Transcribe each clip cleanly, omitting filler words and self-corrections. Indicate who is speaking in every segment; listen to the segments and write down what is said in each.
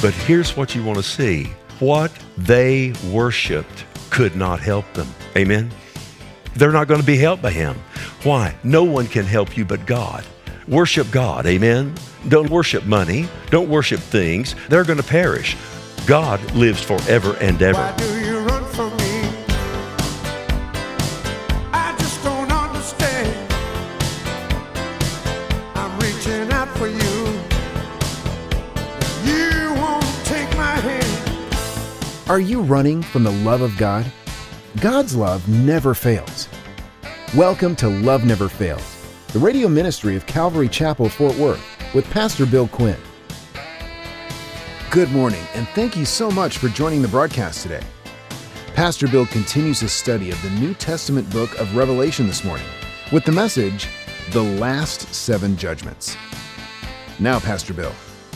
Speaker 1: But here's what you want to see. What they worshiped could not help them. Amen? They're not going to be helped by him. Why? No one can help you but God. Worship God. Amen? Don't worship money. Don't worship things. They're going to perish. God lives forever and ever.
Speaker 2: Why do you run from me? I just don't understand. I'm reaching out for you. You won't take my hand.
Speaker 3: Are you running from the love of God? God's love never fails. Welcome to Love Never Fails, the radio ministry of Calvary Chapel, Fort Worth, with Pastor Bill Quinn. Good morning, and thank you so much for joining the broadcast today. Pastor Bill continues his study of the New Testament book of Revelation this morning with the message, The Last Seven Judgments. Now, Pastor Bill.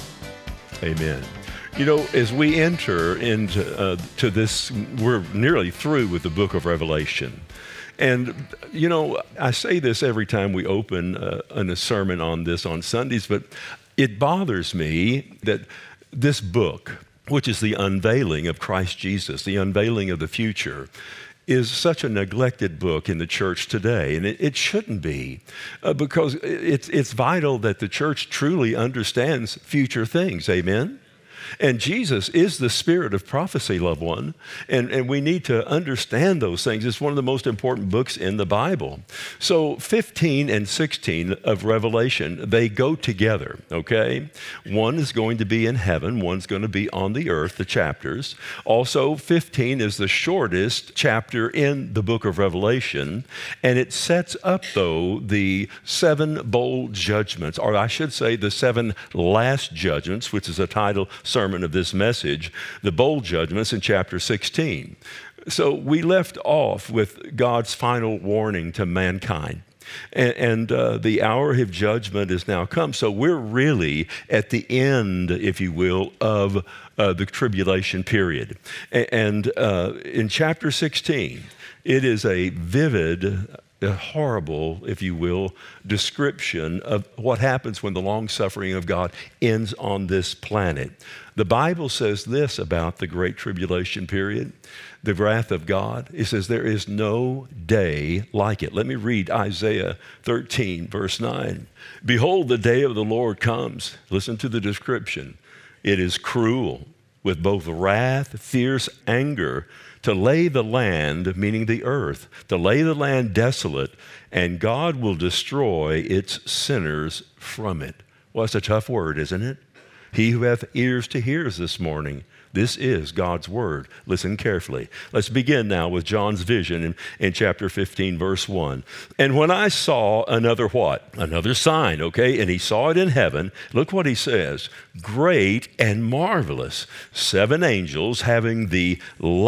Speaker 1: Amen. You know, as we enter into to this, we're nearly through with the book of Revelation. And, you know, I say this every time we open a sermon on this on Sundays, but it bothers me that this book, which is the unveiling of Christ Jesus, the unveiling of the future, is such a neglected book in the church today. And it shouldn't be, because it's vital that the church truly understands future things. Amen? And Jesus is the spirit of prophecy, loved one, and we need to understand those things. It's one of the most important books in the Bible. So 15 and 16 of Revelation, they go together, okay? One is going to be in heaven, one's going to be on the earth, the chapters. Also, 15 is the shortest chapter in the book of Revelation, and it sets up, though, the seven bowl judgments, or I should say the seven last judgments, which is a title sermon of this message, the bowl judgments in chapter 16. So we left off with God's final warning to mankind. And the hour of judgment is now come. So we're really at the end, if you will, of the tribulation period. And in chapter 16, it is a vivid, a horrible, if you will, description of what happens when the long suffering of God ends on this planet. The Bible says this about the great tribulation period, the wrath of God. It says there is no day like it. Let me read Isaiah 13, verse 9. Behold, the day of the Lord comes. Listen to the description. It is cruel, with both wrath, fierce anger, to lay the land, meaning the earth, to lay the land desolate, and God will destroy its sinners from it. Well, that's a tough word, isn't it? He who hath ears to hear this morning. This is God's word. Listen carefully. Let's begin now with John's vision in chapter 15, verse 1. And when I saw another what? Another sign, okay? And he saw it in heaven. Look what he says. Great and marvelous. 7 angels having the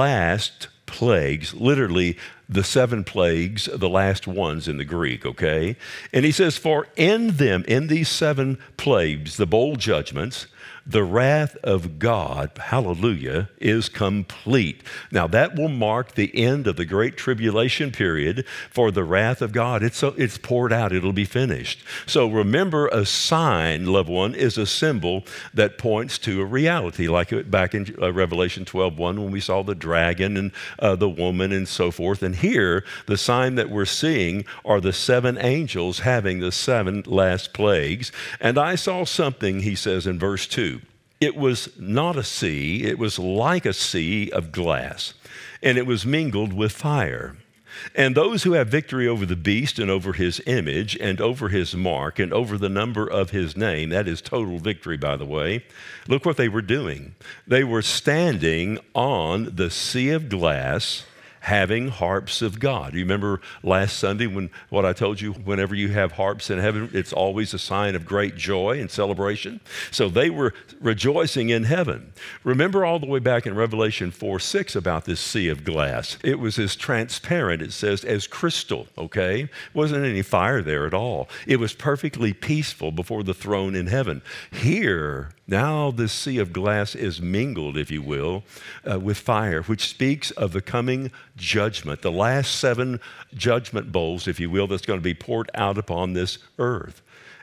Speaker 1: last plagues, literally the 7 plagues, the last ones in the Greek, okay? And he says, for in them, in these 7 plagues, the bowl judgments, the wrath of God, hallelujah, is complete. Now that will mark the end of the great tribulation period for the wrath of God. It's poured out. It'll be finished. So remember, a sign, loved one, is a symbol that points to a reality, like back in Revelation 12:1 when we saw the dragon and the woman and so forth. And here, the sign that we're seeing are the 7 angels having the 7 last plagues. And I saw something, he says in verse 2. It was not a sea, it was like a sea of glass, and it was mingled with fire. And those who have victory over the beast and over his image and over his mark and over the number of his name, that is total victory, by the way, look what they were doing. They were standing on the sea of glass, having harps of God. You remember last Sunday when what I told you, whenever you have harps in heaven, it's always a sign of great joy and celebration. So they were rejoicing in heaven. Remember all the way back in Revelation 4:6 about this sea of glass. It was as transparent, it says, as crystal, okay? Wasn't any fire there at all. It was perfectly peaceful before the throne in heaven. Here, now this sea of glass is mingled, if you will, with fire, which speaks of the coming judgment, the last 7 judgment bowls, if you will, that's going to be poured out upon this earth.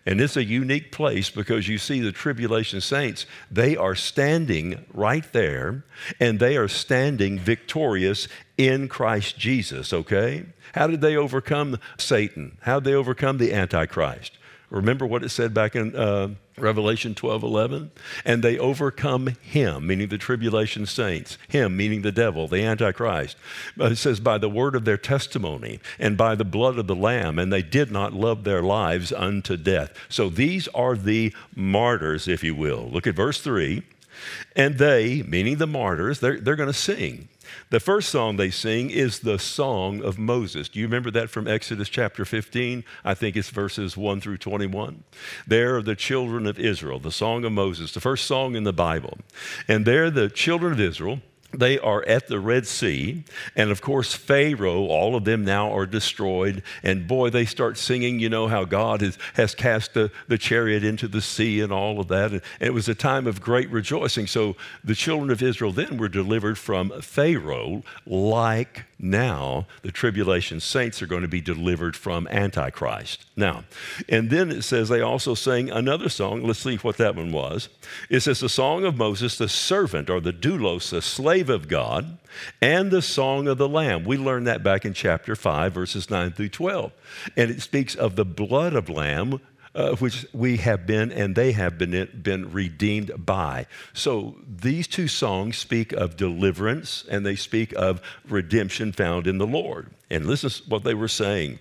Speaker 1: And it's a unique place because you see the tribulation saints, they are standing right there, and they are standing victorious in Christ Jesus, okay? How did they overcome Satan? How did they overcome the Antichrist? Remember what it said back in Revelation 12:11? And they overcome him, meaning the tribulation saints. Him, meaning the devil, the Antichrist. It says, by the word of their testimony and by the blood of the Lamb, and they did not love their lives unto death. So these are the martyrs, if you will. Look at verse 3. And they, meaning the martyrs, they're going to sing. The first song they sing is the Song of Moses. Do you remember that from Exodus chapter 15? I think it's verses 1 through 21. There are the children of Israel, the Song of Moses, the first song in the Bible. And there the children of Israel, they are at the Red Sea, and of course Pharaoh, all of them now are destroyed, and boy, they start singing, you know, how God has cast the chariot into the sea and all of that, and it was a time of great rejoicing. So the children of Israel then were delivered from Pharaoh, like now the tribulation saints are going to be delivered from Antichrist. Now, and then it says they also sang another song. Let's see what that one was. It says the Song of Moses, the servant, or the doulos, the slave of God, and the Song of the Lamb. We learned that back in chapter 5, verses 9 through 12. And it speaks of the blood of Lamb, which we have been and they have been redeemed by. So these two songs speak of deliverance and they speak of redemption found in the Lord. And listen to what they were saying.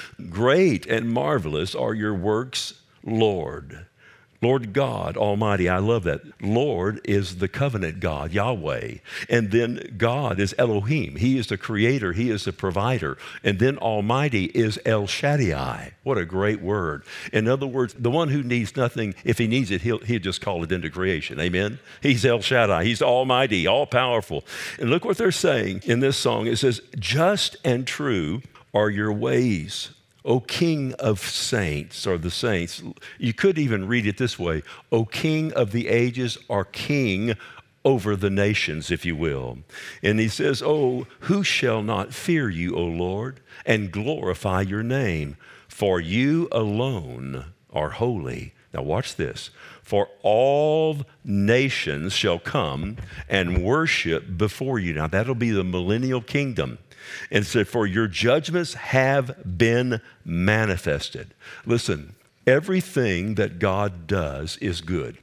Speaker 1: Great and marvelous are your works, Lord. Lord God Almighty, I love that. Lord is the covenant God, Yahweh. And then God is Elohim. He is the creator. He is the provider. And then Almighty is El Shaddai. What a great word. In other words, the one who needs nothing, if he needs it, he'll just call it into creation. Amen? He's El Shaddai. He's Almighty, all-powerful. And look what they're saying in this song. It says, just and true are your ways, O King of saints, or the saints. You could even read it this way. O King of the ages, or King over the nations, if you will. And he says, oh, who shall not fear you, O Lord, and glorify your name? For you alone are holy. Now watch this. For all nations shall come and worship before you. Now that'll be the millennial kingdom. And said, for your judgments have been manifested. Listen, everything that God does is good.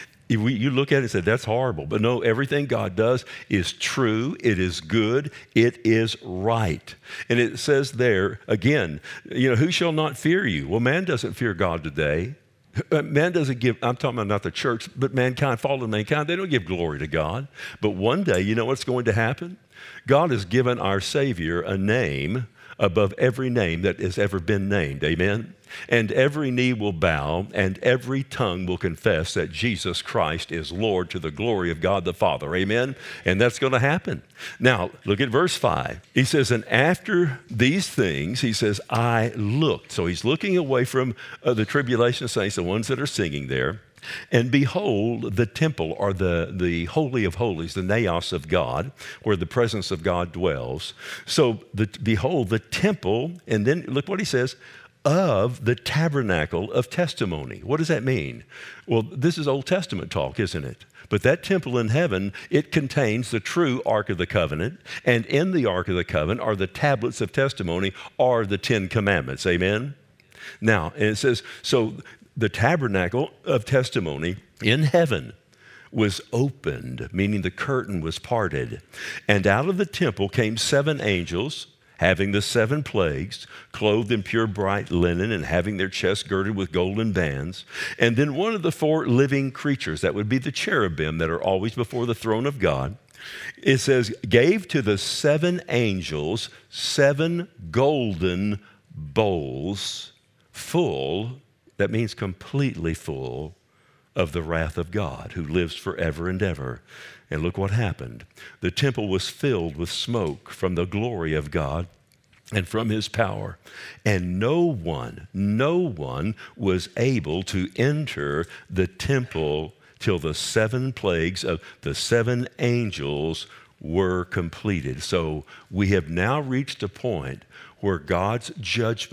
Speaker 1: You look at it and say, that's horrible. But no, everything God does is true. It is good. It is right. And it says there, again, you know, who shall not fear you? Well, man doesn't fear God today. Man doesn't give, I'm talking about not the church, but mankind, fallen mankind, they don't give glory to God. But one day, you know what's going to happen? God has given our Savior a name above every name that has ever been named. Amen? And every knee will bow and every tongue will confess that Jesus Christ is Lord to the glory of God the Father. Amen? And that's going to happen. Now, look at verse 5. He says, and after these things, he says, I looked. So he's looking away from the tribulation saints, the ones that are singing there. And behold, the temple, or the Holy of Holies, the naos of God, where the presence of God dwells. So behold, the temple, and then look what he says, of the tabernacle of testimony. What does that mean? Well, this is Old Testament talk, isn't it? But that temple in heaven, it contains the true Ark of the Covenant, and in the Ark of the Covenant are the tablets of testimony, or the 10 Commandments. Amen? Now, and it says, so the tabernacle of testimony in heaven was opened, meaning the curtain was parted. And out of the temple came 7 angels, having the 7 plagues, clothed in pure bright linen and having their chests girded with golden bands. And then one of the 4 living creatures, that would be the cherubim that are always before the throne of God, it says, gave to the 7 angels 7 golden bowls full, that means completely full, of the wrath of God who lives forever and ever. And look what happened. The temple was filled with smoke from the glory of God and from his power. And no one was able to enter the temple till the 7 plagues of the 7 angels were completed. So we have now reached a point where God's judgment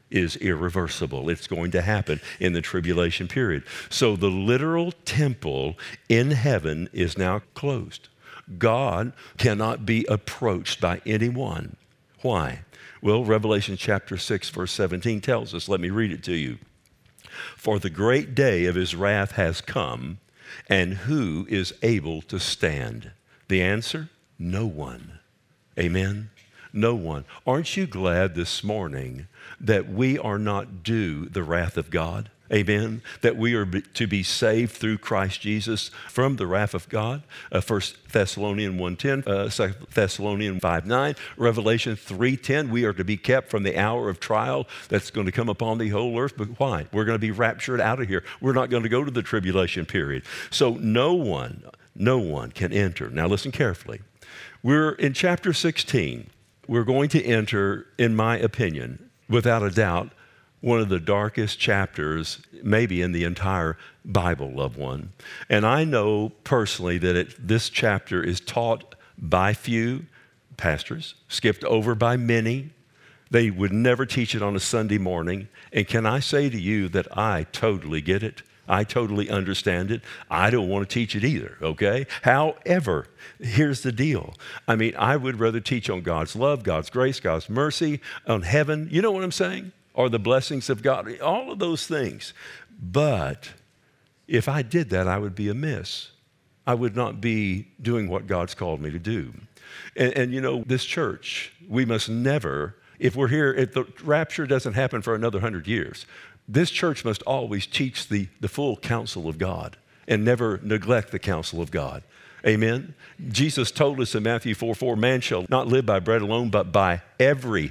Speaker 1: is irreversible. It's going to happen in the tribulation period. So the literal temple in heaven is now closed. God cannot be approached by anyone. Why? Well, Revelation chapter 6, verse 17 tells us, let me read it to you. For the great day of his wrath has come, and who is able to stand? The answer? No one. Amen? No one. Aren't you glad this morning that we are not due the wrath of God? Amen? That we are to be saved through Christ Jesus from the wrath of God. 1 Thessalonians 1:10, 2 Thessalonians 5:9, Revelation 3:10. We are to be kept from the hour of trial that's going to come upon the whole earth. But why? We're going to be raptured out of here. We're not going to go to the tribulation period. So no one can enter. Now listen carefully. We're in chapter 16. We're going to enter, in my opinion, without a doubt, one of the darkest chapters maybe in the entire Bible, loved one. And I know personally that this chapter is taught by few pastors, skipped over by many. They would never teach it on a Sunday morning. And can I say to you that I totally get it? I totally understand it. I don't want to teach it either, okay? However, here's the deal. I mean, I would rather teach on God's love, God's grace, God's mercy, on heaven. You know what I'm saying? Or the blessings of God, all of those things. But if I did that, I would be amiss. I would not be doing what God's called me to do. And you know, this church, we must never, if we're here, if the rapture doesn't happen for another 100 years, this church must always teach the full counsel of God and never neglect the counsel of God. Amen? Jesus told us in Matthew 4:4, man shall not live by bread alone, but by every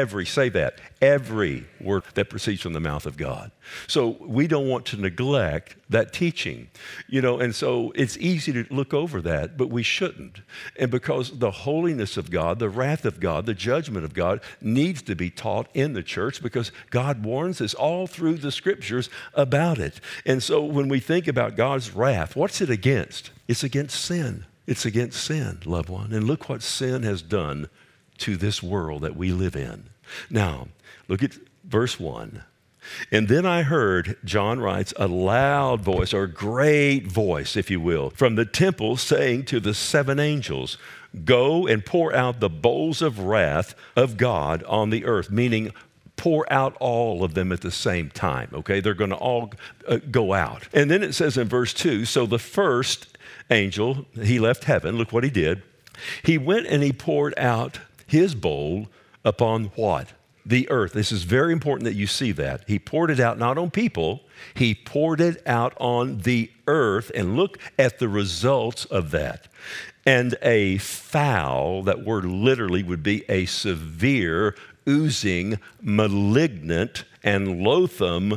Speaker 1: word that proceeds from the mouth of God. So we don't want to neglect that teaching, you know, and so it's easy to look over that, but we shouldn't. And because the holiness of God, the wrath of God, the judgment of God needs to be taught in the church because God warns us all through the scriptures about it. And so when we think about God's wrath, what's it against? It's against sin. It's against sin, loved one. And look what sin has done to this world that we live in. Now, look at verse 1. And then I heard, John writes, a loud voice, or a great voice, if you will, from the temple saying to the 7 angels, go and pour out the bowls of wrath of God on the earth, meaning pour out all of them at the same time, okay? They're going to all go out. And then it says in verse 2, so the first angel, he left heaven, look what he did. He went and he poured out his bowl upon what? The earth. This is very important that you see that. He poured it out not on people, he poured it out on the earth, and look at the results of that. And a foul, that word literally would be a severe, oozing, malignant, and loathsome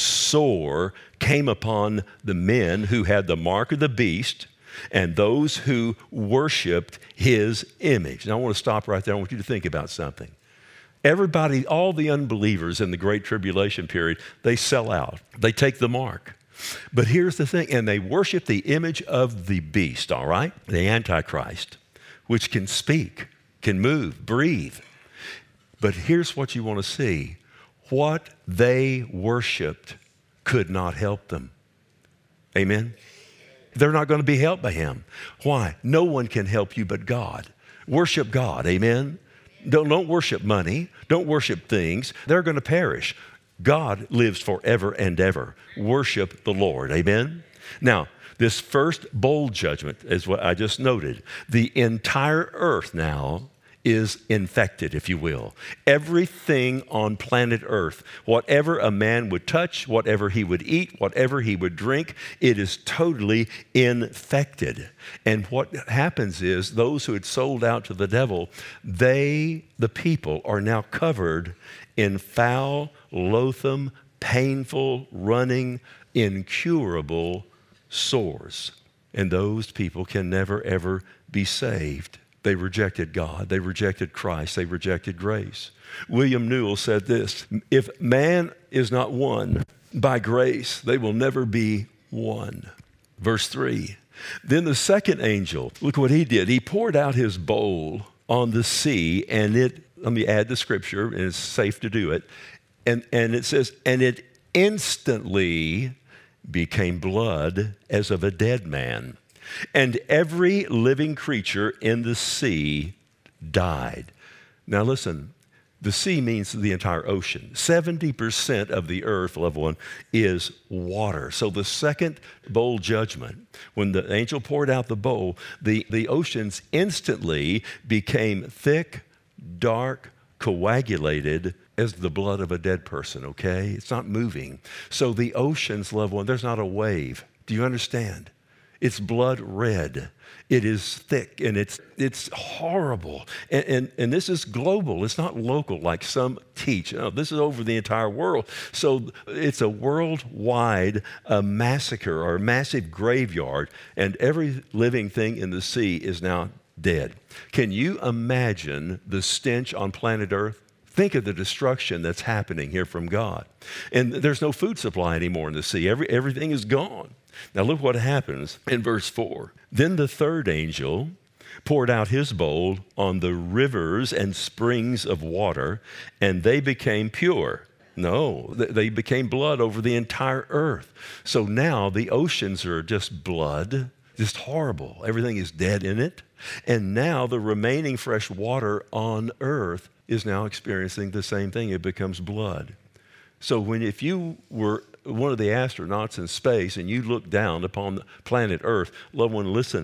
Speaker 1: sore came upon the men who had the mark of the beast and those who worshiped his image. Now I want to stop right there. I want you to think about something. Everybody, all the unbelievers in the Great Tribulation period, they sell out. They take the mark. But here's the thing, and they worship the image of the beast, all right? The Antichrist, which can speak, can move, breathe. But here's what you want to see. What they worshiped could not help them. Amen? They're not going to be helped by him. Why? No one can help you but God. Worship God. Amen? Don't worship money. Don't worship things. They're going to perish. God lives forever and ever. Worship the Lord. Amen? Now, this first bowl judgment is what I just noted. The entire earth now is infected, if you will. Everything on planet Earth, whatever a man would touch, whatever he would eat, whatever he would drink, it is totally infected. And what happens is those who had sold out to the devil, the people, are now covered in foul, loathsome, painful, running, incurable sores. And those people can never, ever be saved. They rejected God. They rejected Christ. They rejected grace. William Newell said this, if man is not won by grace, they will never be won. Verse 3, then the second angel, look what he did. He poured out his bowl on the sea, and let me add the scripture, and it's safe to do it, And it says, and it instantly became blood as of a dead man. And every living creature in the sea died. Now listen, the sea means the entire ocean. 70% of the earth, loved one, is water. So the second bowl judgment, when the angel poured out the bowl, the oceans instantly became thick, dark, coagulated as the blood of a dead person, okay? It's not moving. So the oceans, loved one, there's not a wave. Do you understand? It's blood red. It is thick and it's horrible. And this is global. It's not local like some teach. No, this is over the entire world. So it's a worldwide massacre or massive graveyard, and every living thing in the sea is now dead. Can you imagine the stench on planet Earth? Think of the destruction that's happening here from God. And there's no food supply anymore in the sea. Everything is gone. Now look what happens in verse 4. Then the third angel poured out his bowl on the rivers and springs of water, and they became pure. No, they became blood over the entire earth. So now the oceans are just blood, just horrible. Everything is dead in it. And now the remaining fresh water on earth is now experiencing the same thing. It becomes blood. So if you were one of the astronauts in space and you look down upon the planet Earth, loved one, listen,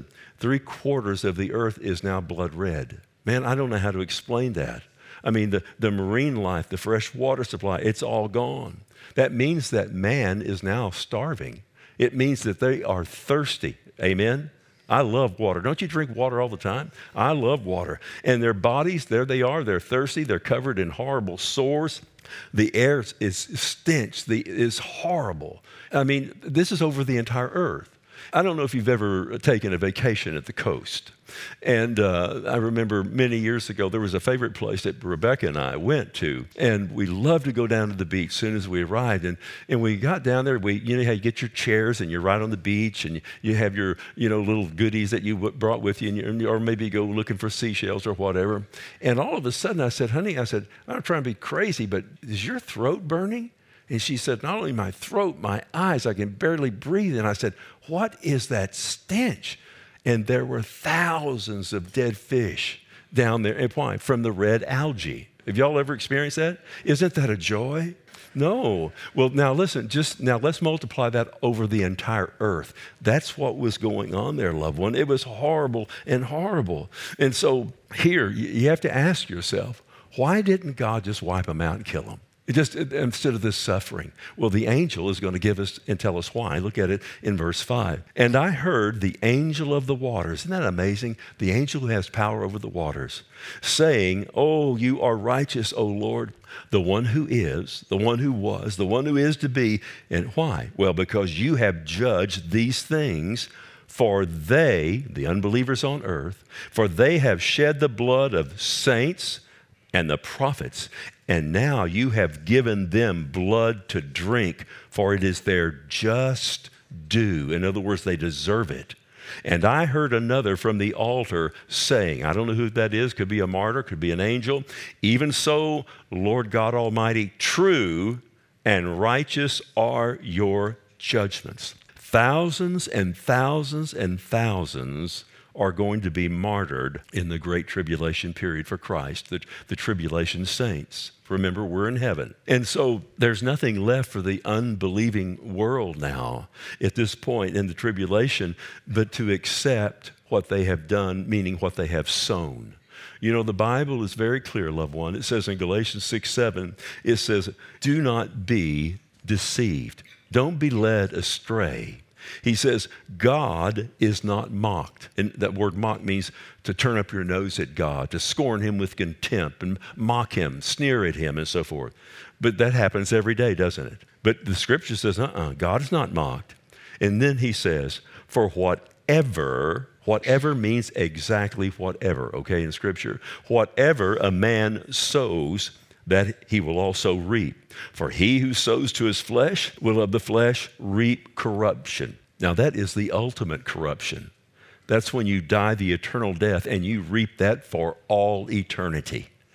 Speaker 1: 3/4 of the earth is now blood red. Man, I don't know how to explain that. I mean, the marine life, the fresh water supply, it's all gone. That means that man is now starving. It means that they are thirsty. Amen? I love water. Don't you drink water all the time? I love water. And their bodies, there they are. They're thirsty. They're covered in horrible sores. The air is stench. Is horrible. I mean, this is over the entire earth. I don't know if you've ever taken a vacation at the coast. And I remember many years ago, there was a favorite place that Rebecca and I went to. And we loved to go down to the beach as soon as we arrived. And we got down there, you know how you get your chairs and you're right on the beach and you have your little goodies that you brought with you, or maybe go looking for seashells or whatever. And all of a sudden I said, honey, I'm not trying to be crazy, but is your throat burning? And she said, not only my throat, my eyes, I can barely breathe. And I said, what is that stench? And there were thousands of dead fish down there. And why? From the red algae. Have y'all ever experienced that? Isn't that a joy? No. Well, now listen, let's multiply that over the entire earth. That's what was going on there, loved one. It was horrible and horrible. And so here, you have to ask yourself, why didn't God just wipe them out and kill them? Instead of this suffering. Well, the angel is going to give us and tell us why. Look at it in verse 5. And I heard the angel of the waters. Isn't that amazing? The angel who has power over the waters, saying, oh, you are righteous, O Lord, the one who is, the one who was, the one who is to be. And why? Well, because you have judged these things. For they, the unbelievers on earth, for they have shed the blood of saints and the prophets, and now you have given them blood to drink, for it is their just due. In other words, they deserve it. And I heard another from the altar saying, I don't know who that is, could be a martyr, could be an angel. Even so, Lord God Almighty, true and righteous are your judgments. Thousands and thousands and thousands are going to be martyred in the great tribulation period for Christ, the tribulation saints. Remember, we're in heaven. And so there's nothing left for the unbelieving world now at this point in the tribulation but to accept what they have done, meaning what they have sown. You know, the Bible is very clear, loved one. It says in Galatians 6:7, it says, do not be deceived. Don't be led astray. He says, God is not mocked. And that word mock means to turn up your nose at God, to scorn him with contempt and mock him, sneer at him and so forth. But that happens every day, doesn't it? But the scripture says, God is not mocked. And then he says, for whatever means exactly whatever, okay, in scripture. Whatever a man sows, that he will also reap. For he who sows to his flesh will of the flesh reap corruption. Now that is the ultimate corruption. That's when you die the eternal death and you reap that for all eternity.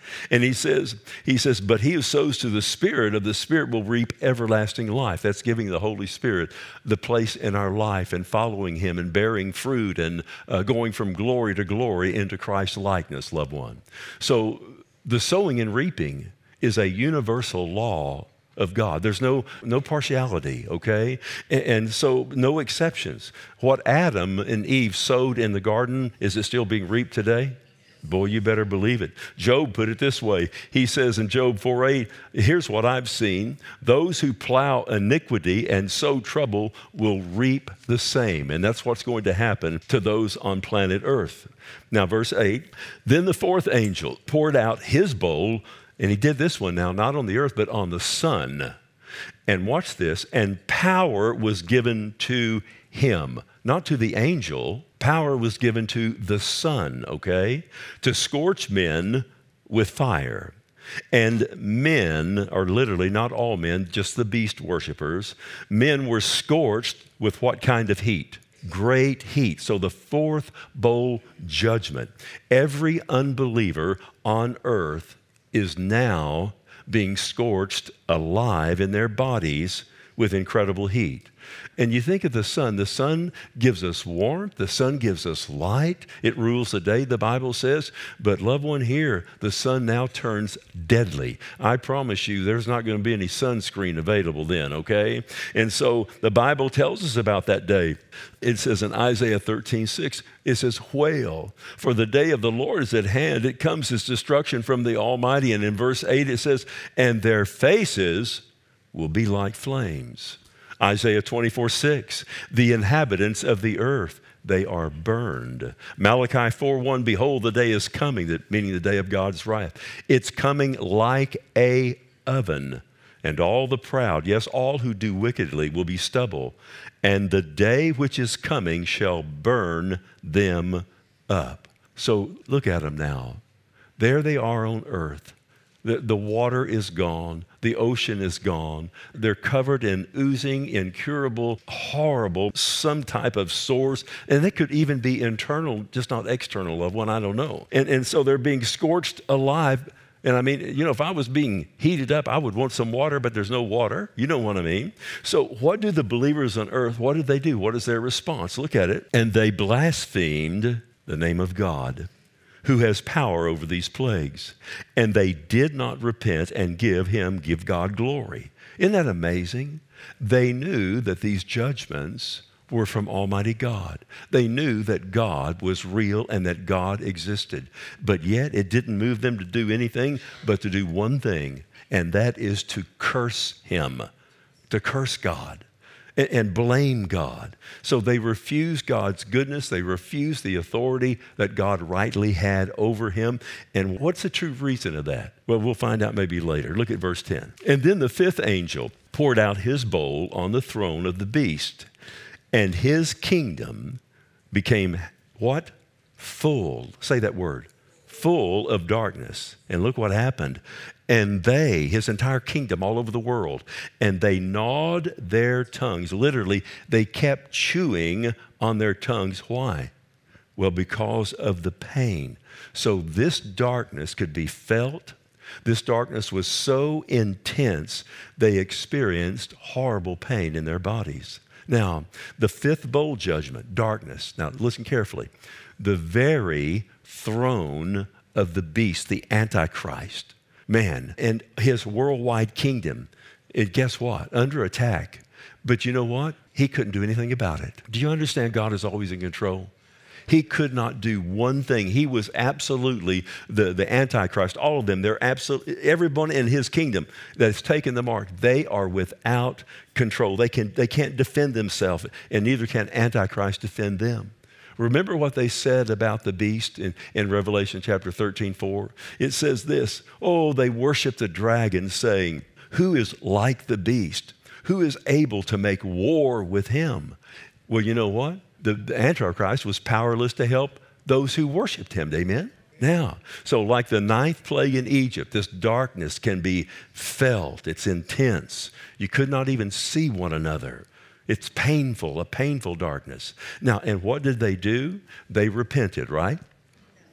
Speaker 1: And he says, but he who sows to the Spirit of the Spirit will reap everlasting life. That's giving the Holy Spirit the place in our life and following him and bearing fruit and going from glory to glory into Christ's likeness, loved one. So the sowing and reaping is a universal law of God. There's no partiality, okay? And so no exceptions. What Adam and Eve sowed in the garden, is it still being reaped today? Boy, you better believe it. Job put it this way. He says in Job 4:8, here's what I've seen. Those who plow iniquity and sow trouble will reap the same. And that's what's going to happen to those on planet Earth. Now, verse 8, then the fourth angel poured out his bowl, and he did this one now, not on the earth, but on the sun. And watch this, and power was given to him, not to the angel. Power was given to the sun, okay, to scorch men with fire. And men, or literally not all men, just the beast worshipers, men were scorched with what kind of heat? Great heat. So the fourth bowl judgment. Every unbeliever on earth is now being scorched alive in their bodies with incredible heat. And you think of the sun gives us warmth, the sun gives us light, it rules the day, the Bible says, but loved one here, the sun now turns deadly. I promise you there's not going to be any sunscreen available then, okay? And so the Bible tells us about that day. It says in Isaiah 13:6, it says, wail, for the day of the Lord is at hand. It comes as destruction from the Almighty. And in verse 8 it says, and their faces will be like flames. Isaiah 24:6, the inhabitants of the earth, they are burned. Malachi 4:1, behold, the day is coming, meaning the day of God's wrath. It's coming like a oven, and all the proud, yes, all who do wickedly will be stubble, and the day which is coming shall burn them up. So look at them now. There they are on earth. The water is gone. The ocean is gone. They're covered in oozing, incurable, horrible, some type of sores. And they could even be internal, just not external, loved one, I don't know. And so they're being scorched alive. And I mean, you know, if I was being heated up, I would want some water, but there's no water. You know what I mean? So what do the believers on earth, what did they do? What is their response? Look at it. And they blasphemed the name of God, who has power over these plagues. And they did not repent and give God glory. Isn't that amazing? They knew that these judgments were from Almighty God. They knew that God was real and that God existed. But yet it didn't move them to do anything but to do one thing, and that is to curse him, to curse God. And blame God. So they refused God's goodness. They refused the authority that God rightly had over him. And what's the true reason of that? Well, we'll find out maybe later. Look at verse 10. And then the fifth angel poured out his bowl on the throne of the beast, and his kingdom became what? Full. Say that word. Full of darkness. And look what happened. And they, his entire kingdom all over the world, and they gnawed their tongues. Literally, they kept chewing on their tongues. Why? Well, because of the pain. So this darkness could be felt. This darkness was so intense, they experienced horrible pain in their bodies. Now, the fifth bowl judgment, darkness. Now, listen carefully. The very throne of the beast, the Antichrist, man, and his worldwide kingdom, guess what? Under attack. But you know what? He couldn't do anything about it. Do you understand God is always in control? He could not do one thing. He was absolutely the Antichrist. All of them, they're absolutely, everyone in his kingdom that's taken the mark, they are without control. They can't defend themselves, and neither can Antichrist defend them. Remember what they said about the beast in Revelation chapter 13:4? It says this, oh, they worship the dragon, saying, who is like the beast? Who is able to make war with him? Well, you know what? The Antichrist was powerless to help those who worshiped him. Amen? Now, so like the ninth plague in Egypt, this darkness can be felt. It's intense. You could not even see one another. It's painful, a painful darkness. Now, and what did they do? They repented, right?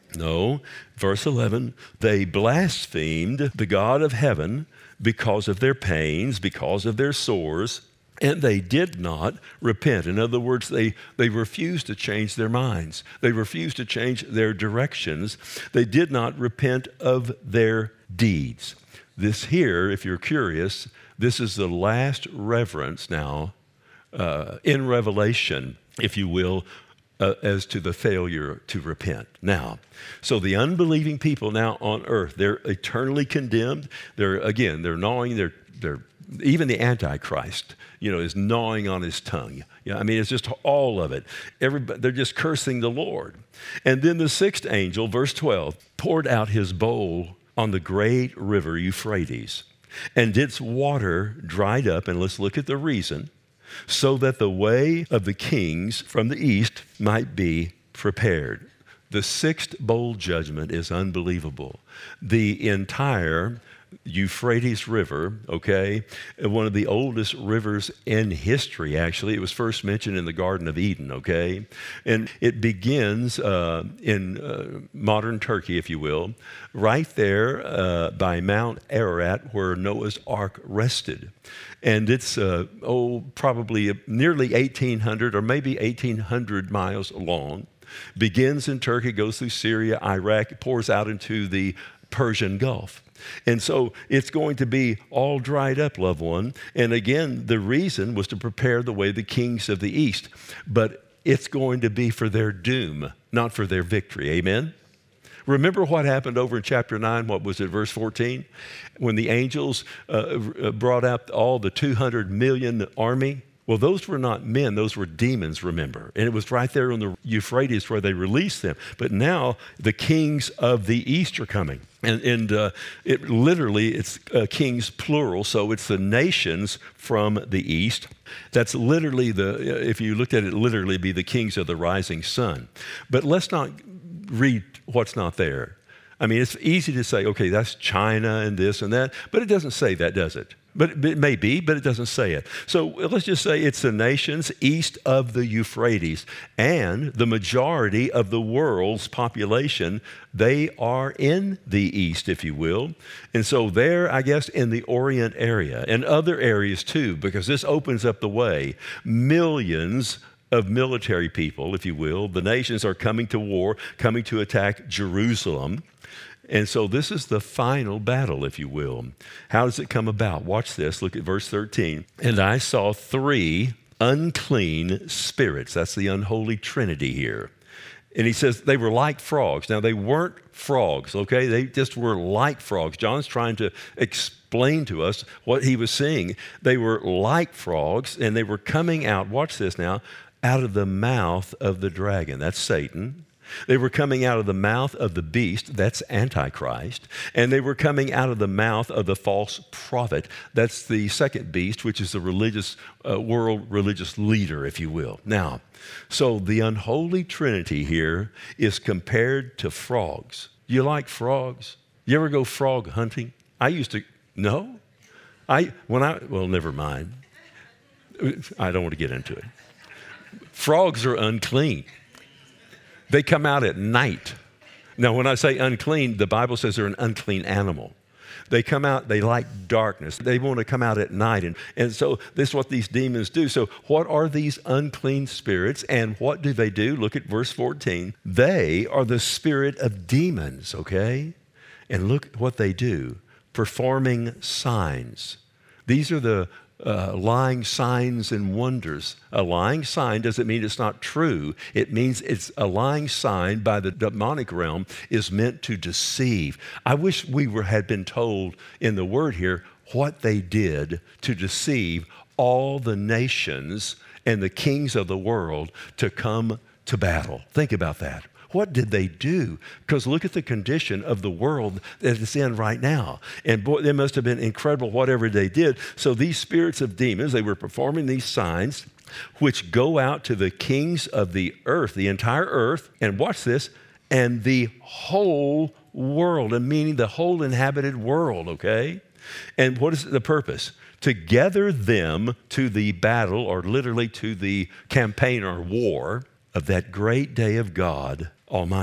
Speaker 1: No, verse 11, they blasphemed the God of heaven because of their pains, because of their sores, and they did not repent. In other words, they refused to change their minds. They refused to change their directions. They did not repent of their deeds. This here, if you're curious, this is the last reference now in Revelation, if you will, as to the failure to repent. Now, so the unbelieving people now on earth, they're eternally condemned. They're gnawing, they're even the Antichrist, is gnawing on his tongue. It's just all of it. They're just cursing the Lord. And then the sixth angel, verse 12, poured out his bowl on the great river Euphrates, and its water dried up, and let's look at the reason, so that the way of the kings from the east might be prepared. The sixth bowl judgment is unbelievable. The entire Euphrates River, okay, one of the oldest rivers in history, actually. It was first mentioned in the Garden of Eden, okay? And it begins in modern Turkey, if you will, right there by Mount Ararat, where Noah's Ark rested. And it's, probably nearly 1,800 or maybe 1,800 miles long. Begins in Turkey, goes through Syria, Iraq, pours out into the Persian Gulf. And so it's going to be all dried up, loved one. And again, the reason was to prepare the way of the kings of the east. But it's going to be for their doom, not for their victory. Amen? Remember what happened over in chapter 9, what was it, verse 14? When the angels brought out all the 200 million army. Well, those were not men, those were demons, remember. And it was right there on the Euphrates where they released them. But now the kings of the east are coming. And it literally, it's kings plural, so it's the nations from the east. That's literally if you looked at it, literally be the kings of the rising sun. But let's not read what's not there. It's easy to say, okay, that's China and this and that, but it doesn't say that, does it? But it may be, but it doesn't say it. So let's just say it's the nations east of the Euphrates, and the majority of the world's population, they are in the east, if you will. And so there, I guess, in the Orient area and other areas too, because this opens up the way. Millions of military people, if you will, the nations are coming to war, coming to attack Jerusalem. And so this is the final battle, if you will. How does it come about? Watch this. Look at verse 13. And I saw 3 unclean spirits. That's the unholy trinity here. And he says they were like frogs. Now, they weren't frogs, okay? They just were like frogs. John's trying to explain to us what he was seeing. They were like frogs, and they were coming out, watch this now, out of the mouth of the dragon. That's Satan. They were coming out of the mouth of the beast, that's Antichrist, and they were coming out of the mouth of the false prophet, that's the second beast, which is the world religious leader, if you will. Now, so the unholy trinity here is compared to frogs. You like frogs? You ever go frog hunting? I used to, no? Well, never mind. I don't want to get into it. Frogs are unclean. They come out at night. Now, when I say unclean, the Bible says they're an unclean animal. They come out, they like darkness. They want to come out at night. And so this is what these demons do. So what are these unclean spirits, and what do they do? Look at verse 14. They are the spirit of demons, okay? And look what they do, performing signs. These are the lying signs and wonders. A lying sign doesn't mean it's not true. It means it's a lying sign by the demonic realm is meant to deceive. I wish we had been told in the word here what they did to deceive all the nations and the kings of the world to come to battle. Think about that. What did they do? Because look at the condition of the world that it's in right now. And boy, they must have been incredible, whatever they did. So these spirits of demons, they were performing these signs, which go out to the kings of the earth, the entire earth, and watch this, and the whole world, and meaning the whole inhabited world, okay? And what is the purpose? To gather them to the battle, or literally to the campaign or war of that great day of God Almighty.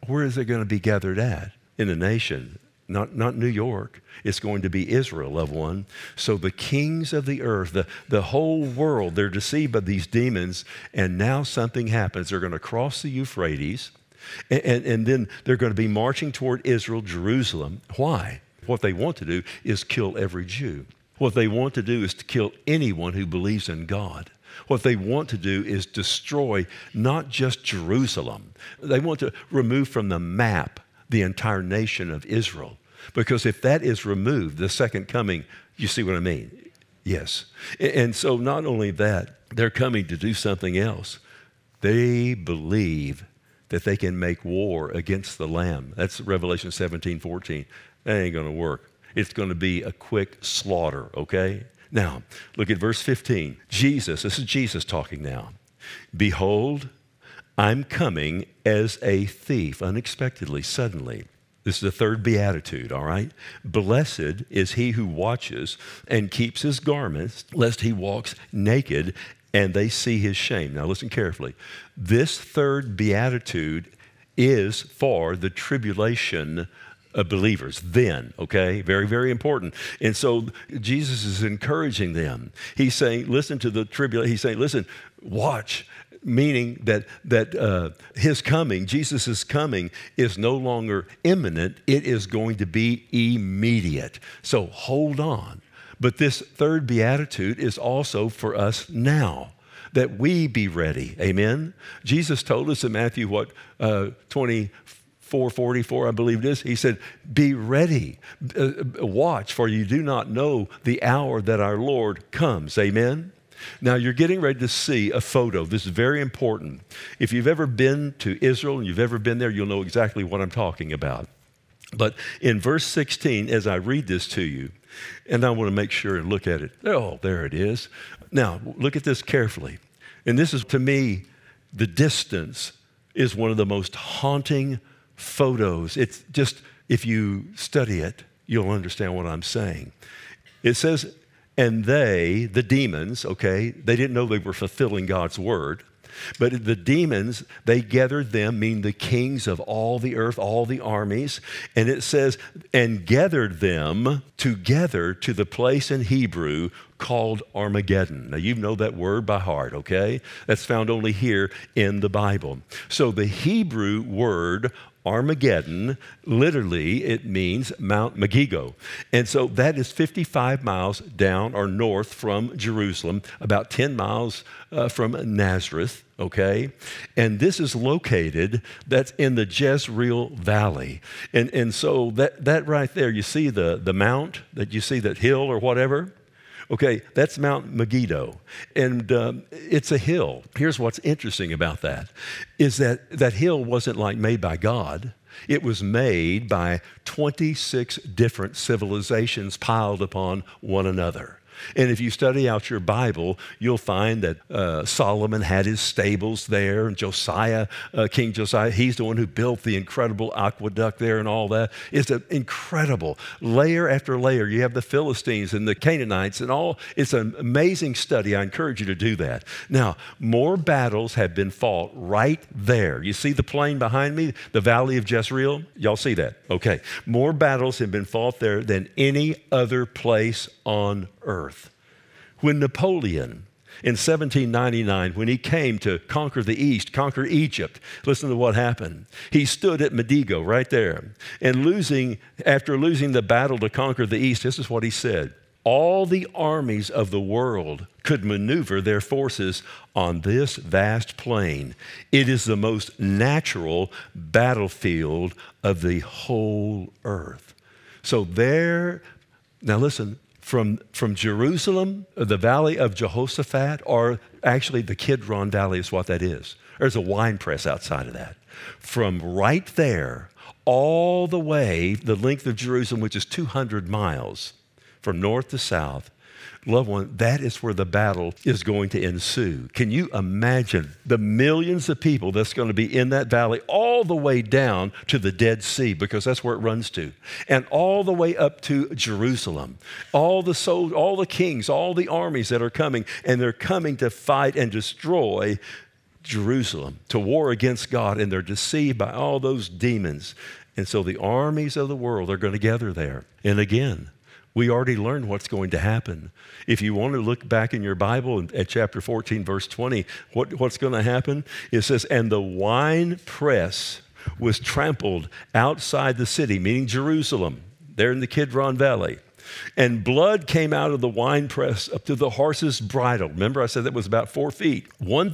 Speaker 1: Where is it going to be gathered at? In a nation. Not New York. It's going to be Israel, loved one. So the kings of the earth, the whole world, they're deceived by these demons, and now something happens. They're going to cross the Euphrates, and then they're going to be marching toward Israel, Jerusalem. Why? What they want to do is kill every Jew. What they want to do is to kill anyone who believes in God. What they want to do is destroy not just Jerusalem. They want to remove from the map the entire nation of Israel. Because if that is removed, the second coming, you see what I mean? Yes. And so not only that, they're coming to do something else. They believe that they can make war against the Lamb. That's Revelation 17:14. That ain't going to work. It's going to be a quick slaughter, okay? Now, look at verse 15. Jesus, this is Jesus talking now. Behold, I'm coming as a thief, unexpectedly, suddenly. This is the third beatitude, all right? Blessed is he who watches and keeps his garments, lest he walks naked and they see his shame. Now listen carefully. This third beatitude is for the tribulation of believers then, okay? Very, very important. And so Jesus is encouraging them. He's saying, listen to the tribulation. He's saying, listen, watch. Meaning that his coming, Jesus' coming, is no longer imminent. It is going to be immediate. So hold on. But this third beatitude is also for us now, that we be ready. Amen? Jesus told us in Matthew, 24:44, I believe it is. He said, be ready. Watch, for you do not know the hour that our Lord comes. Amen? Now, you're getting ready to see a photo. This is very important. If you've ever been to Israel and you've ever been there, you'll know exactly what I'm talking about. But in verse 16, as I read this to you, and I want to make sure and look at it. Oh, there it is. Now, look at this carefully. And this is, to me, the distance is one of the most haunting photos. It's just, if you study it, you'll understand what I'm saying. It says, and they, the demons, okay, they didn't know they were fulfilling God's word, but the demons, they gathered them, meaning the kings of all the earth, all the armies, and it says, and gathered them together to the place in Hebrew called Armageddon. Now, you know that word by heart, okay? That's found only here in the Bible. So the Hebrew word Armageddon, literally, it means Mount Megiddo. And so that is 55 miles down or north from Jerusalem, about 10 miles from Nazareth, okay? And this is located, that's in the Jezreel Valley. And so that right there, you see the mount, that you see that hill or whatever? Okay, that's Mount Megiddo, and it's a hill. Here's what's interesting about that, is that hill wasn't like made by God. It was made by 26 different civilizations piled upon one another. And if you study out your Bible, you'll find that Solomon had his stables there, and Josiah, King Josiah, he's the one who built the incredible aqueduct there and all that. It's incredible. Layer after layer, you have the Philistines and the Canaanites and all. It's an amazing study. I encourage you to do that. Now, more battles have been fought right there. You see the plain behind me, the Valley of Jezreel? Y'all see that? Okay. More battles have been fought there than any other place on earth. When Napoleon, in 1799, when he came to conquer the East, conquer Egypt, listen to what happened. He stood at Megiddo right there, and after losing the battle to conquer the East, this is what he said: all the armies of the world could maneuver their forces on this vast plain. It is the most natural battlefield of the whole earth. So there, now listen, from Jerusalem, the valley of Jehoshaphat, or actually the Kidron Valley is what that is. There's a wine press outside of that. From right there, all the way, the length of Jerusalem, which is 200 miles, from north to south, loved one, that is where the battle is going to ensue. Can you imagine the millions of people that's going to be in that valley all the way down to the Dead Sea, because that's where it runs to, and all the way up to Jerusalem. All the kings, all the armies that are coming, and they're coming to fight and destroy Jerusalem to war against God, and they're deceived by all those demons. And so the armies of the world are going to gather there. And again, we already learned what's going to happen. If you want to look back in your Bible at chapter 14, verse 20, what's going to happen? It says, and the wine press was trampled outside the city, meaning Jerusalem, there in the Kidron Valley. And blood came out of the winepress up to the horse's bridle. Remember, I said that was about 4 feet.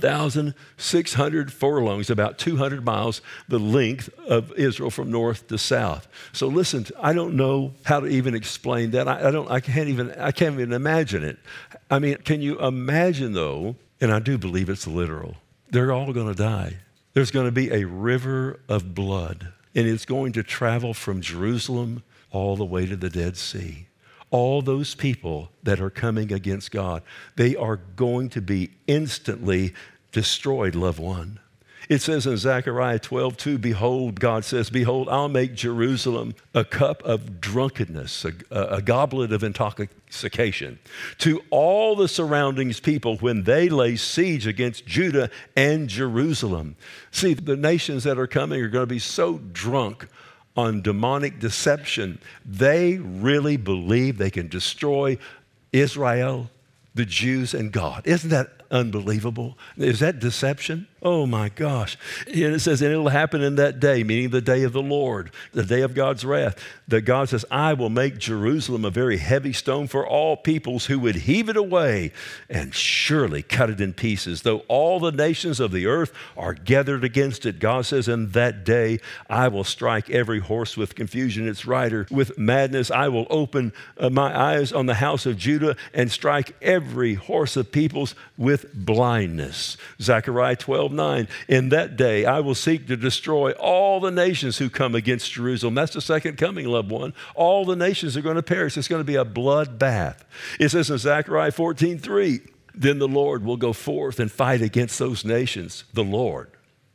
Speaker 1: 1,600 furlongs, about 200 miles, the length of Israel from north to south. So listen, I don't know how to even explain that. I can't even imagine it. I mean, can you imagine though? And I do believe it's literal. They're all going to die. There's going to be a river of blood, and it's going to travel from Jerusalem all the way to the Dead Sea. All those people that are coming against God, they are going to be instantly destroyed, loved one. It says in Zechariah 12:2, behold, God says, behold, I'll make Jerusalem a cup of drunkenness, a goblet of intoxication to all the surroundings people when they lay siege against Judah and Jerusalem. See, the nations that are coming are going to be so drunk on demonic deception, they really believe they can destroy Israel, the Jews, and God. Isn't that unbelievable? Is that deception? Oh my gosh. And it says, and it'll happen in that day, meaning the day of the Lord, the day of God's wrath, that God says, I will make Jerusalem a very heavy stone for all peoples who would heave it away and surely cut it in pieces. Though all the nations of the earth are gathered against it, God says, in that day I will strike every horse with confusion, its rider with madness. I will open my eyes on the house of Judah and strike every horse of peoples with blindness. Zechariah 12:9. In that day, I will seek to destroy all the nations who come against Jerusalem. That's the second coming, loved one. All the nations are going to perish. It's going to be a bloodbath. It says in Zechariah 14:3, then the Lord will go forth and fight against those nations. The Lord.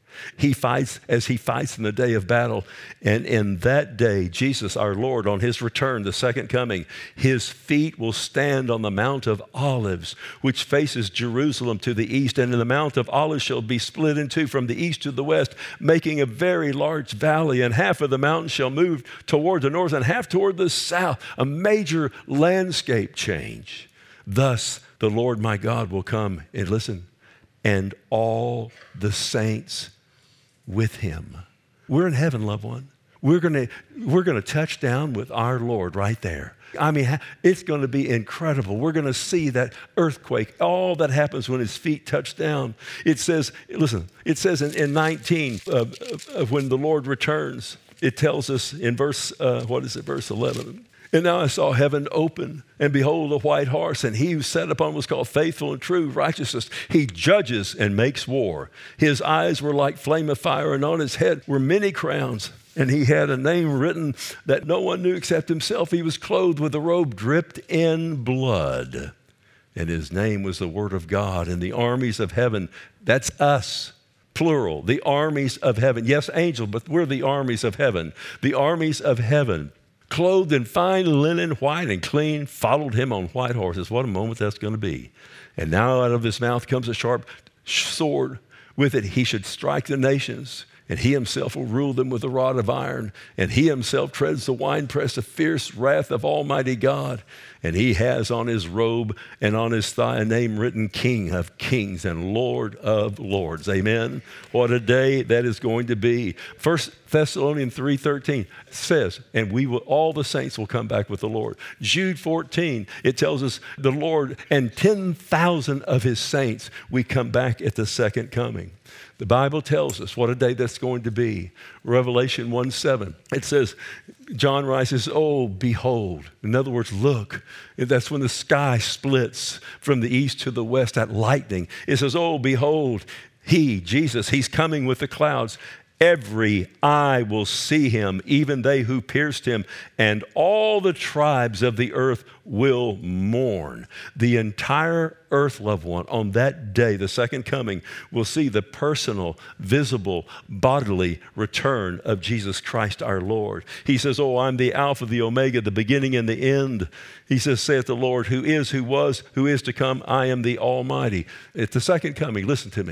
Speaker 1: He fights as he fights in the day of battle. And in that day, Jesus, our Lord, on his return, the second coming, his feet will stand on the Mount of Olives, which faces Jerusalem to the east. And the Mount of Olives shall be split in two from the east to the west, making a very large valley. And half of the mountain shall move toward the north and half toward the south. A major landscape change. Thus, the Lord my God will come, and listen, and all the saints with him. We're in heaven, loved one. We're going to touch down with our Lord right there. I mean, it's going to be incredible. We're going to see that earthquake, all that happens when his feet touch down. It says, listen, it says in 19, when the Lord returns, it tells us in verse 11. And now I saw heaven open, and behold, a white horse, and he who sat upon was called Faithful and True, Righteousness. He judges and makes war. His eyes were like flame of fire, and on his head were many crowns. And he had a name written that no one knew except himself. He was clothed with a robe dripped in blood. And his name was the Word of God. And the armies of heaven, that's us, plural, the armies of heaven. Yes, angel, but we're the armies of heaven. The armies of heaven, clothed in fine linen, white and clean, followed him on white horses. What a moment that's going to be. And now out of his mouth comes a sharp sword. With it he should strike the nations, and he himself will rule them with a rod of iron. And he himself treads the winepress of fierce wrath of Almighty God. And he has on his robe and on his thigh a name written, King of Kings and Lord of Lords. Amen. What a day that is going to be. 1 Thessalonians 3:13 says, and all the saints will come back with the Lord. Jude 14, it tells us the Lord and 10,000 of his saints, we come back at the second coming. The Bible tells us what a day that's going to be. Revelation 1:7, it says, John writes, oh, behold. In other words, look. That's when the sky splits from the east to the west, that lightning. It says, oh, behold, he, Jesus, he's coming with the clouds. Every eye will see him, even they who pierced him, and all the tribes of the earth will mourn. The entire earth, loved one, on that day, the second coming, will see the personal, visible, bodily return of Jesus Christ our Lord. He says, oh, I'm the Alpha, the Omega, the beginning and the end. He says, saith the Lord, who is, who was, who is to come. I am the Almighty. At the second coming, listen to me.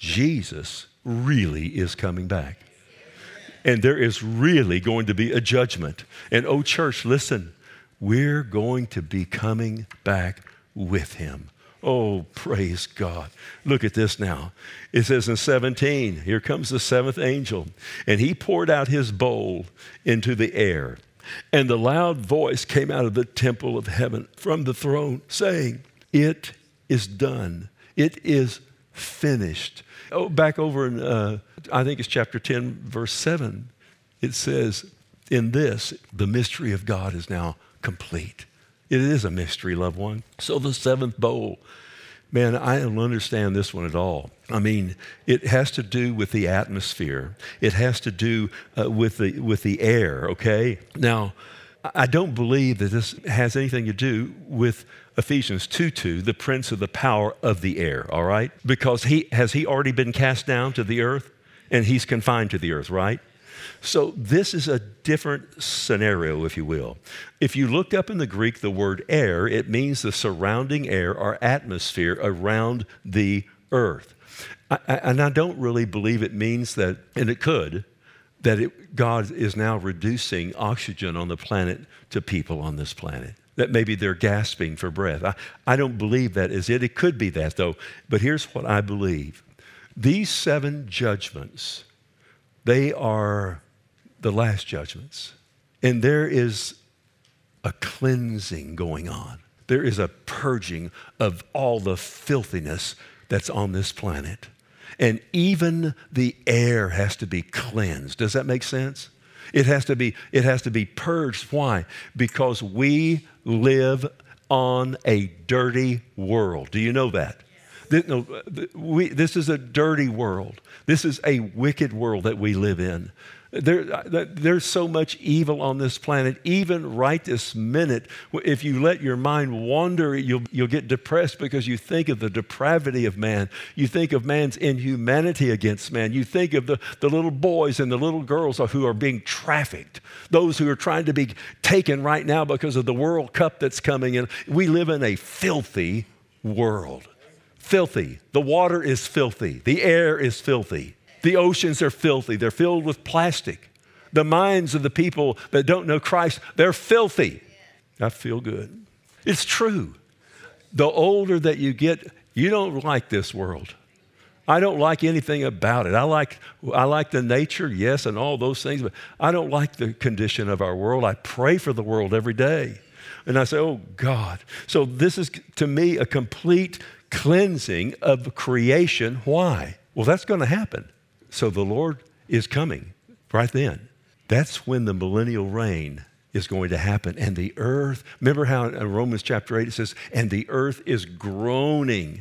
Speaker 1: Jesus really is coming back. And there is really going to be a judgment. And oh, church, listen, we're going to be coming back with him. Oh, praise God. Look at this now. It says in 17, here comes the seventh angel, and he poured out his bowl into the air. And the loud voice came out of the temple of heaven from the throne, saying, "It is done. It is finished." Oh, back over in, I think it's chapter 10, verse 7, it says, in this, the mystery of God is now complete. It is a mystery, loved one. So the seventh bowl, man, I don't understand this one at all. I mean, it has to do with the atmosphere. It has to do with the air, okay? Now, I don't believe that this has anything to do with Ephesians 2:2, the prince of the power of the air, all right? Because he already been cast down to the earth, and he's confined to the earth, right? So this is a different scenario, if you will. If you look up in the Greek the word air, it means the surrounding air or atmosphere around the earth. And I don't really believe it means that, and it could, that God is now reducing oxygen on the planet to people on this planet. That maybe they're gasping for breath. I don't believe that is it. It could be that, though. But here's what I believe. These 7 judgments, they are the last judgments. And there is a cleansing going on. There is a purging of all the filthiness that's on this planet. And even the air has to be cleansed. Does that make sense? It has to be purged. Why? Because we live on a dirty world. Do you know that? This is a dirty world. This is a wicked world that we live in. There's so much evil on this planet. Even right this minute, if you let your mind wander, you'll get depressed because you think of the depravity of man. You think of man's inhumanity against man. You think of the little boys and the little girls who are being trafficked, those who are trying to be taken right now because of the World Cup that's coming in. We live in a filthy world. Filthy. The water is filthy. The air is filthy. The oceans are filthy. They're filled with plastic. The minds of the people that don't know Christ, they're filthy. I feel good. It's true. The older that you get, you don't like this world. I don't like anything about it. I like the nature, yes, and all those things, but I don't like the condition of our world. I pray for the world every day. And I say, oh, God. So this is, to me, a complete cleansing of creation. Why? Well, that's going to happen. So the Lord is coming right then. That's when the millennial reign is going to happen. And the earth, remember how in Romans chapter 8 it says, and the earth is groaning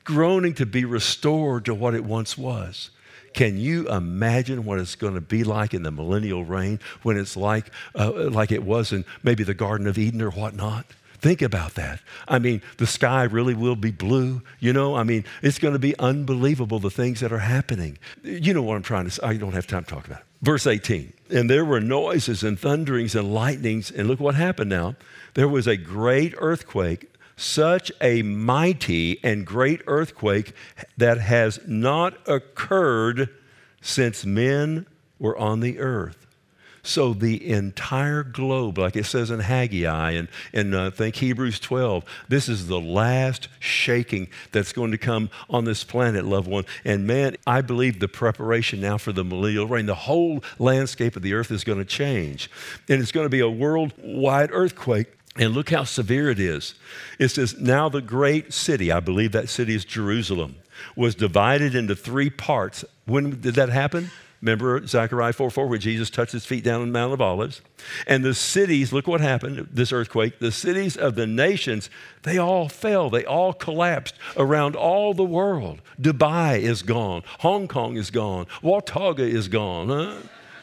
Speaker 1: to be restored to what it once was. Can you imagine what it's going to be like in the millennial reign when it's like it was in maybe the Garden of Eden or whatnot? Think about that. I mean, the sky really will be blue. You know, I mean, it's going to be unbelievable, the things that are happening. You know what I'm trying to say. I don't have time to talk about it. Verse 18, and there were noises and thunderings and lightnings. And look what happened now. There was a great earthquake, such a mighty and great earthquake that has not occurred since men were on the earth. So the entire globe, like it says in Haggai and I think Hebrews 12, this is the last shaking that's going to come on this planet, loved one. And man, I believe the preparation now for the millennial reign, the whole landscape of the earth is going to change. And it's going to be a worldwide earthquake. And look how severe it is. It says, now the great city, I believe that city is Jerusalem, was divided into 3 parts. When did that happen? Remember Zechariah 4:4 when Jesus touched his feet down on the Mount of Olives. And the cities, look what happened, this earthquake, the cities of the nations, they all fell. They all collapsed around all the world. Dubai is gone. Hong Kong is gone. Watauga is gone. Huh?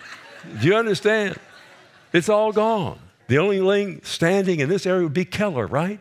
Speaker 1: Do you understand? It's all gone. The only thing standing in this area would be Keller, right?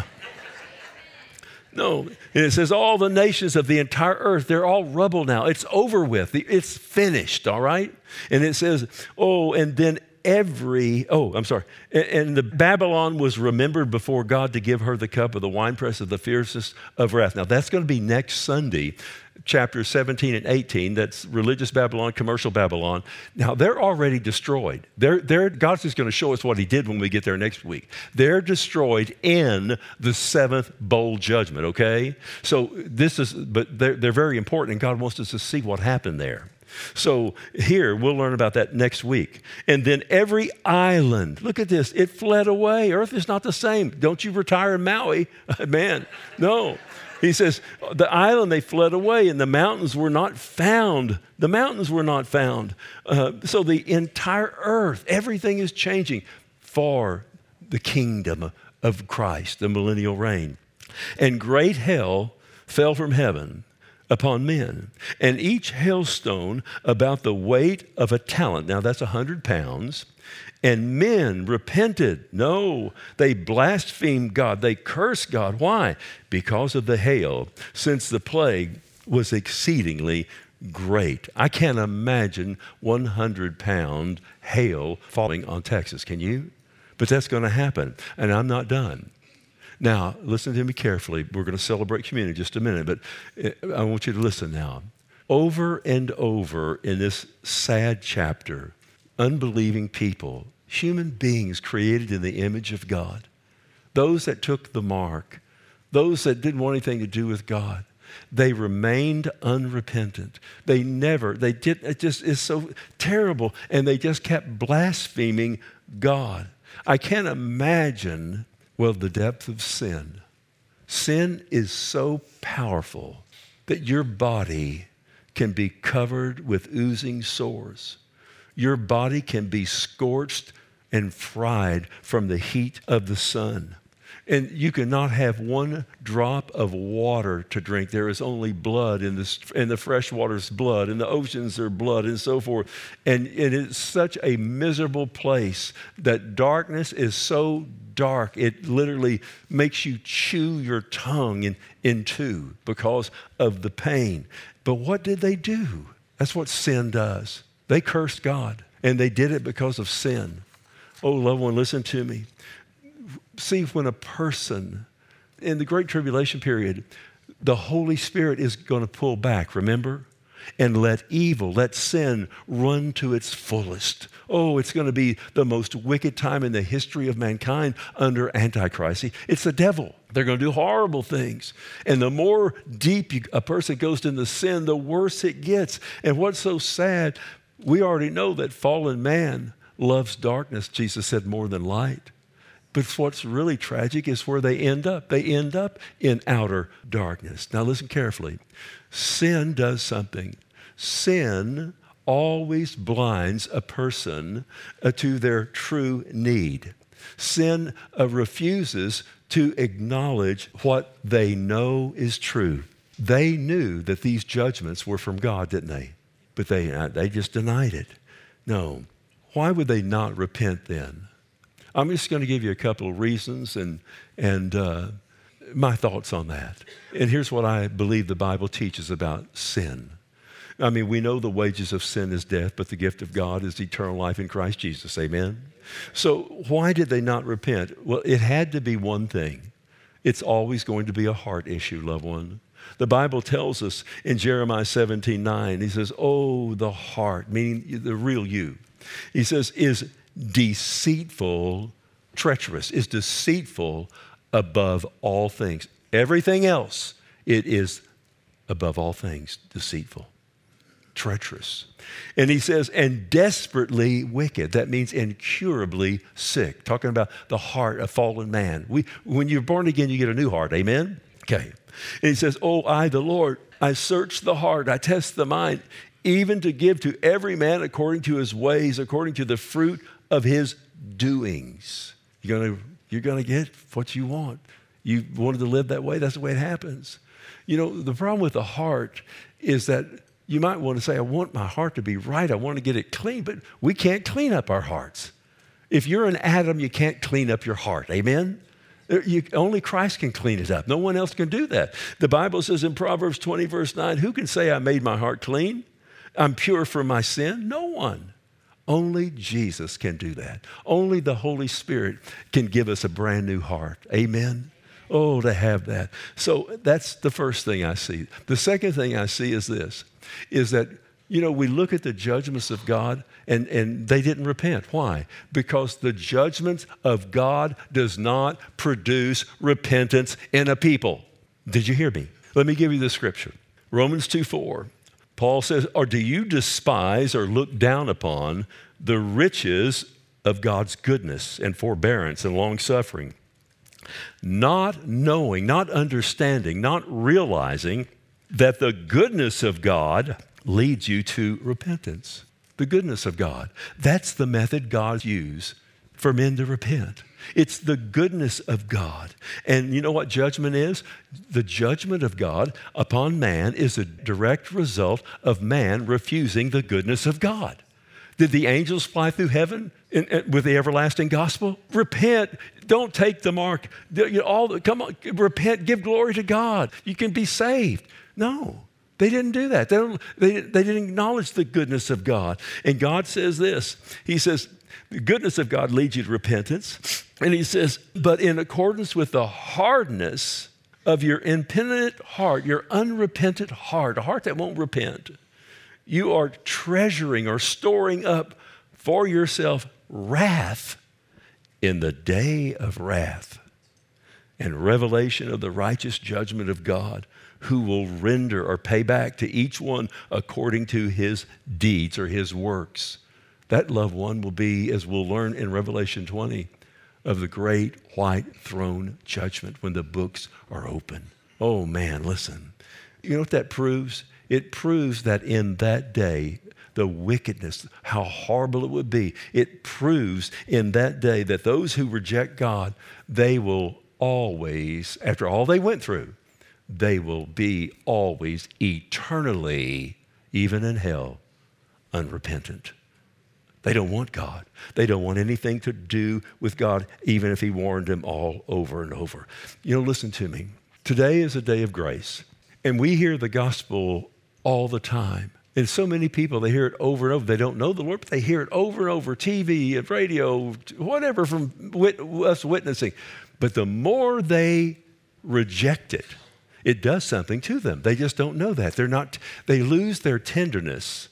Speaker 1: No. And it says all the nations of the entire earth, they're all rubble now. It's over with. It's finished, all right? And it says, oh, and then And the Babylon was remembered before God to give her the cup of the winepress of the fiercest of wrath. Now, that's going to be next Sunday, chapters 17 and 18. That's religious Babylon, commercial Babylon. Now, they're already destroyed. God's just going to show us what he did when we get there next week. They're destroyed in the seventh bowl judgment, okay? So but they're very important, and God wants us to see what happened there. So here, we'll learn about that next week. And then every island, look at this, it fled away. Earth is not the same. Don't you retire in Maui? Man, no. He says, the island, they fled away, and the mountains were not found. The mountains were not found. So the entire earth, everything is changing for the kingdom of Christ, the millennial reign. And great hail fell from heaven upon men, and each hailstone about the weight of a talent. Now that's 100 pounds. And men repented. No, they blasphemed God. They cursed God. Why? Because of the hail, since the plague was exceedingly great. I can't imagine 100-pound hail falling on Texas. Can you? But that's going to happen, and I'm not done. Now, listen to me carefully. We're going to celebrate communion in just a minute, but I want you to listen now. Over and over in this sad chapter, unbelieving people, human beings created in the image of God, those that took the mark, those that didn't want anything to do with God, they remained unrepentant. It just is so terrible, and they just kept blaspheming God. I can't imagine the depth of sin. Sin is so powerful that your body can be covered with oozing sores. Your body can be scorched and fried from the heat of the sun. And you cannot have one drop of water to drink. There is only blood in the fresh water's blood, in the oceans there's blood, and so forth. And it's such a miserable place that darkness is so dark, it literally makes you chew your tongue in two because of the pain. But what did they do? That's what sin does. They cursed God, and they did it because of sin. Oh, loved one, listen to me. See, when a person, in the Great Tribulation period, the Holy Spirit is going to pull back, remember? And let sin run to its fullest. Oh, it's going to be the most wicked time in the history of mankind under Antichrist. It's the devil. They're going to do horrible things. And the more deep a person goes into sin, the worse it gets. And what's so sad, we already know that fallen man loves darkness, Jesus said, more than light. But what's really tragic is where they end up. They end up in outer darkness. Now listen carefully. Sin does something. Sin always blinds a person to their true need. Sin refuses to acknowledge what they know is true. They knew that these judgments were from God, didn't they? But they just denied it. No. Why would they not repent then? I'm just going to give you a couple of reasons and my thoughts on that. And here's what I believe the Bible teaches about sin. I mean, we know the wages of sin is death, but the gift of God is eternal life in Christ Jesus. Amen? So why did they not repent? Well, it had to be one thing. It's always going to be a heart issue, loved one. The Bible tells us in Jeremiah 17:9, he says, oh, the heart, meaning the real you. He says, is deceitful, treacherous, is deceitful above all things. Everything else, it is above all things deceitful, treacherous. And he says, and desperately wicked. That means incurably sick. Talking about the heart of fallen man. When you're born again, you get a new heart. Amen? Okay. And he says, oh, I, the Lord, I search the heart, I test the mind, even to give to every man according to his ways, according to the fruit of his doings. You're going to get what you want. You wanted to live that way, that's the way it happens. You know, the problem with the heart is that you might want to say, I want my heart to be right, I want to get it clean, but we can't clean up our hearts. If you're an Adam, you can't clean up your heart. Amen? Only Christ can clean it up. No one else can do that. The Bible says in Proverbs 20, verse 9, who can say I made my heart clean? I'm pure from my sin? No one. Only Jesus can do that. Only the Holy Spirit can give us a brand new heart. Amen? Oh, to have that. So that's the first thing I see. The second thing I see is this, is that, we look at the judgments of God and they didn't repent. Why? Because the judgments of God does not produce repentance in a people. Did you hear me? Let me give you the scripture. Romans 2:4. Paul says, or do you despise or look down upon the riches of God's goodness and forbearance and long-suffering, not knowing, not understanding, not realizing that the goodness of God leads you to repentance? The goodness of God. That's the method God uses for men to repent. It's the goodness of God. And you know what judgment is? The judgment of God upon man is a direct result of man refusing the goodness of God. Did the angels fly through heaven with the everlasting gospel? Repent. Don't take the mark. Come on, repent. Give glory to God. You can be saved. No, they didn't do that. They didn't acknowledge the goodness of God. And God says this. He says, the goodness of God leads you to repentance. And he says, but in accordance with the hardness of your impenitent heart, your unrepentant heart, a heart that won't repent, you are treasuring or storing up for yourself wrath in the day of wrath and revelation of the righteous judgment of God, who will render or pay back to each one according to his deeds or his works. That, loved one, will be, as we'll learn in Revelation 20, of the great white throne judgment when the books are open. Oh man, listen. You know what that proves? It proves that in that day, the wickedness, how horrible it would be. It proves in that day that those who reject God, they will always, after all they went through, they will be always eternally, even in hell, unrepentant. They don't want God. They don't want anything to do with God, even if he warned them all over and over. Listen to me. Today is a day of grace, and we hear the gospel all the time. And so many people, they hear it over and over. They don't know the Lord, but they hear it over and over, TV and radio, whatever, from us witnessing. But the more they reject it, it does something to them. They just don't know that. They lose their tenderness.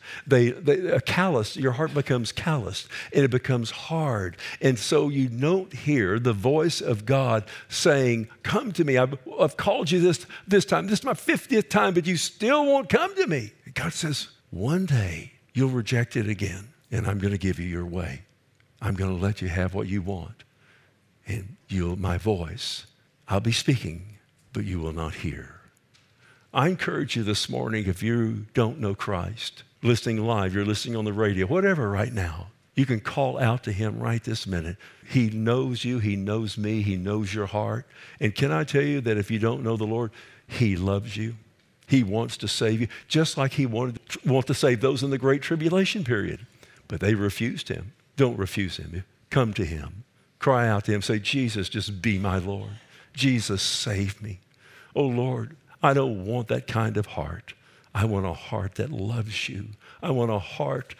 Speaker 1: Your heart becomes calloused and it becomes hard. And so you don't hear the voice of God saying, come to me. I've called you this time. This is my 50th time, but you still won't come to me. And God says, one day you'll reject it again, and I'm going to give you your way. I'm going to let you have what you want. And my voice, I'll be speaking, but you will not hear. I encourage you this morning, if you don't know Christ, listening live, you're listening on the radio, whatever right now, you can call out to him right this minute. He knows you. He knows me. He knows your heart. And can I tell you that if you don't know the Lord, he loves you. He wants to save you, just like he wanted to save those in the Great Tribulation period. But they refused him. Don't refuse him. Come to him. Cry out to him. Say, Jesus, just be my Lord. Jesus, save me. Oh, Lord, I don't want that kind of heart. I want a heart that loves you. I want a heart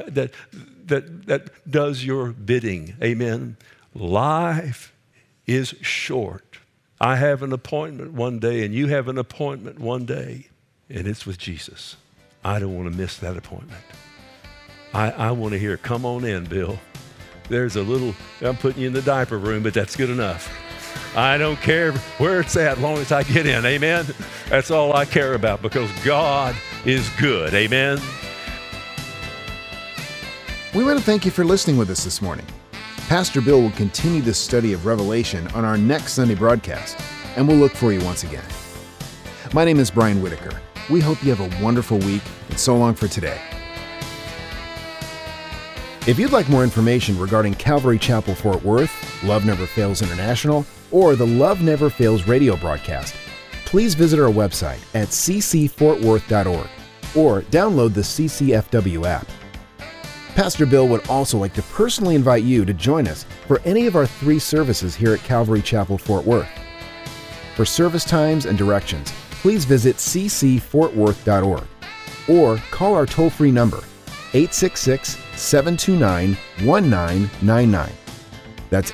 Speaker 1: that does your bidding. Amen. Life is short. I have an appointment one day, and you have an appointment one day, and it's with Jesus. I don't want to miss that appointment. I want to hear, come on in, Bill. I'm putting you in the diaper room, but that's good enough. I don't care where it's at as long as I get in. Amen? That's all I care about, because God is good. Amen?
Speaker 3: We want to thank you for listening with us this morning. Pastor Bill will continue this study of Revelation on our next Sunday broadcast, and we'll look for you once again. My name is Brian Whitaker. We hope you have a wonderful week, and so long for today. If you'd like more information regarding Calvary Chapel Fort Worth, Love Never Fails International, or the Love Never Fails radio broadcast, please visit our website at ccfortworth.org or download the CCFW app. Pastor Bill would also like to personally invite you to join us for any of our 3 services here at Calvary Chapel Fort Worth. For service times and directions, please visit ccfortworth.org or call our toll-free number, 866-729-1999. That's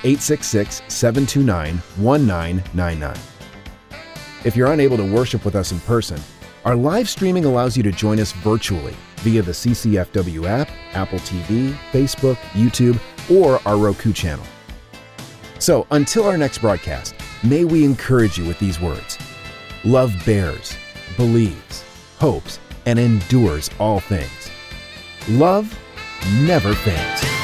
Speaker 3: 866-729-1999. If you're unable to worship with us in person, our live streaming allows you to join us virtually via the CCFW app, Apple TV, Facebook, YouTube, or our Roku channel. So until our next broadcast, may we encourage you with these words. Love bears, believes, hopes, and endures all things. Love never fails.